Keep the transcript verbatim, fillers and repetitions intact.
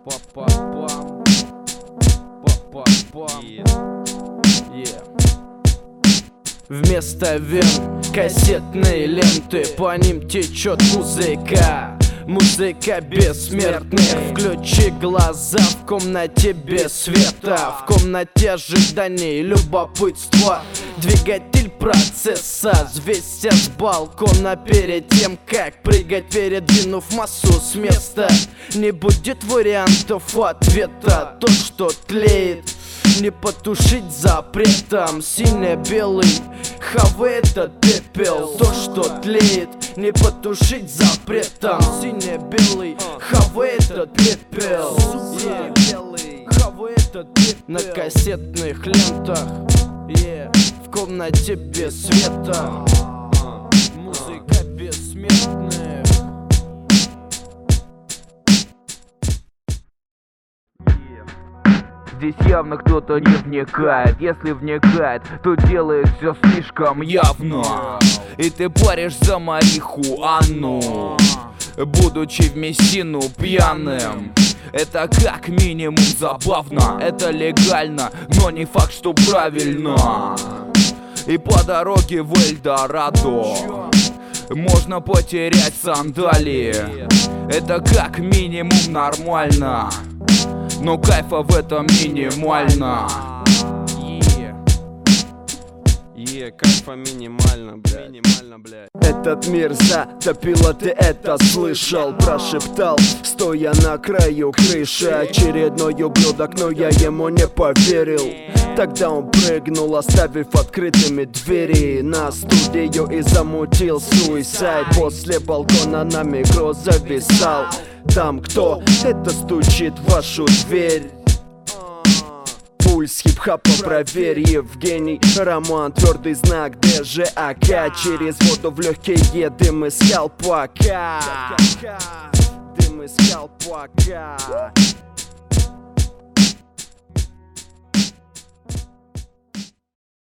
Па-па-пам. Па-па-пам. Yeah. Вместо вен кассетные ленты, по ним течет музыка. Музыка бессмертных. Включи глаза, в комнате без света, в комнате ожиданий, любопытства. Двигатель процесса взвесся с балкона перед тем, как прыгать, передвинув массу с места. Не будет вариантов ответа. То, что тлеет, не потушить запретом. Сине-белый хавы — это пепел. То, что тлеет, не потушить запретом. Сине-белый хавы — это пепел. Yeah. Хавы — это пепел. На кассетных лентах, yeah. В комнате без света. Музыка бессмертных. Здесь явно кто-то не вникает. Если вникает, то делает все слишком явно. И ты паришь за марихуану, будучи в мессину пьяным. Это как минимум забавно. Это легально, но не факт, что правильно. И по дороге в Эльдорадо можно потерять сандалии. Это как минимум нормально, но кайфа в этом минимально. Е, кайфа минимально, блядь. Минимально, блядь. Этот мир затопило, ты это слышал? Прошептал, стоя на краю крыши. Очередной ублюдок, но я ему не поверил. Тогда он прыгнул, оставив открытыми двери на студию и замутил суисайд. После балкона на микро зависал. Там кто? Это стучит в вашу дверь. Пульс хип-хопа проверь, Евгений Роман, твердый знак ДЖАК. Через воду в легкие дым из колпака. Дым из колпака.